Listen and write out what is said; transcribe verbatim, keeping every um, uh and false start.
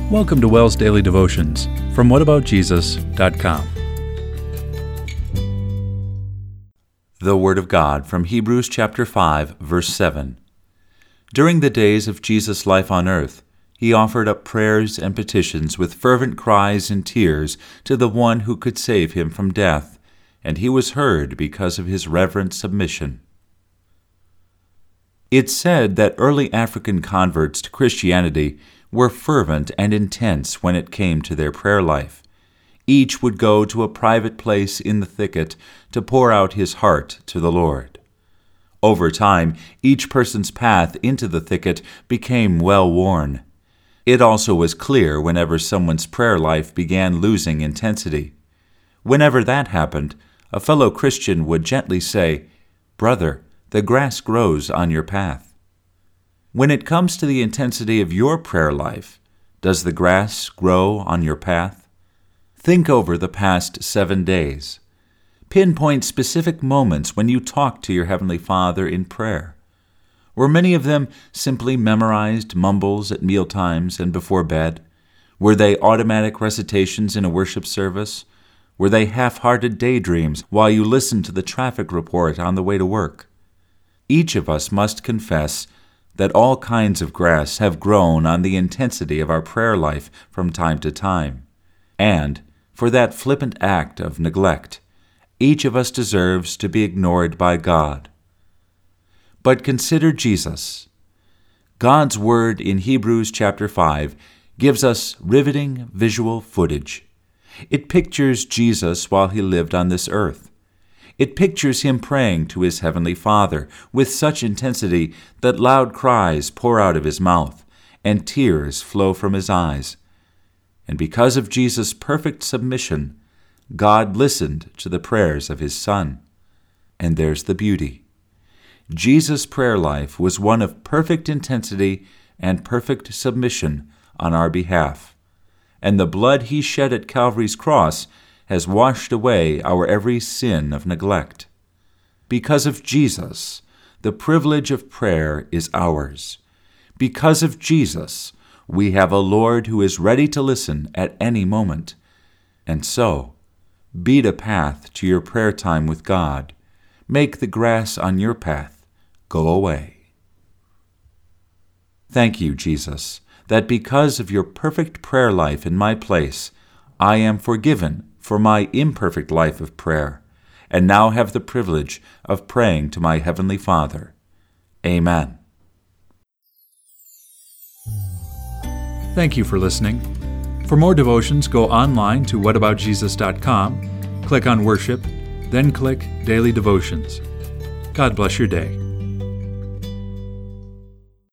Welcome to WELL's Daily Devotions from what about jesus dot com. The Word of God from Hebrews chapter five, verse seven. During the days of Jesus' life on earth, he offered up prayers and petitions with fervent cries and tears to the one who could save him from death, and he was heard because of his reverent submission. It's said that early African converts to Christianity were fervent and intense when it came to their prayer life. Each would go to a private place in the thicket to pour out his heart to the Lord. Over time, each person's path into the thicket became well worn. It also was clear whenever someone's prayer life began losing intensity. Whenever that happened, a fellow Christian would gently say, "Brother, the grass grows on your path." When it comes to the intensity of your prayer life, does the grass grow on your path? Think over the past seven days. Pinpoint specific moments when you talked to your Heavenly Father in prayer. Were many of them simply memorized mumbles at mealtimes and before bed? Were they automatic recitations in a worship service? Were they half-hearted daydreams while you listened to the traffic report on the way to work? Each of us must confess that all kinds of grass have grown on the intensity of our prayer life from time to time. And, for that flippant act of neglect, each of us deserves to be ignored by God. But consider Jesus. God's Word in Hebrews chapter five gives us riveting visual footage. It pictures Jesus while he lived on this earth. It pictures him praying to his Heavenly Father with such intensity that loud cries pour out of his mouth and tears flow from his eyes. And because of Jesus' perfect submission, God listened to the prayers of his Son. And there's the beauty. Jesus' prayer life was one of perfect intensity and perfect submission on our behalf. And the blood he shed at Calvary's cross has washed away our every sin of neglect. Because of Jesus, the privilege of prayer is ours. Because of Jesus, we have a Lord who is ready to listen at any moment. And so, beat a path to your prayer time with God. Make the grass on your path go away. Thank you, Jesus, that because of your perfect prayer life in my place, I am forgiven for my imperfect life of prayer, and now have the privilege of praying to my Heavenly Father. Amen. Thank you for listening. For more devotions, go online to what about jesus dot com, click on Worship, then click Daily Devotions. God bless your day.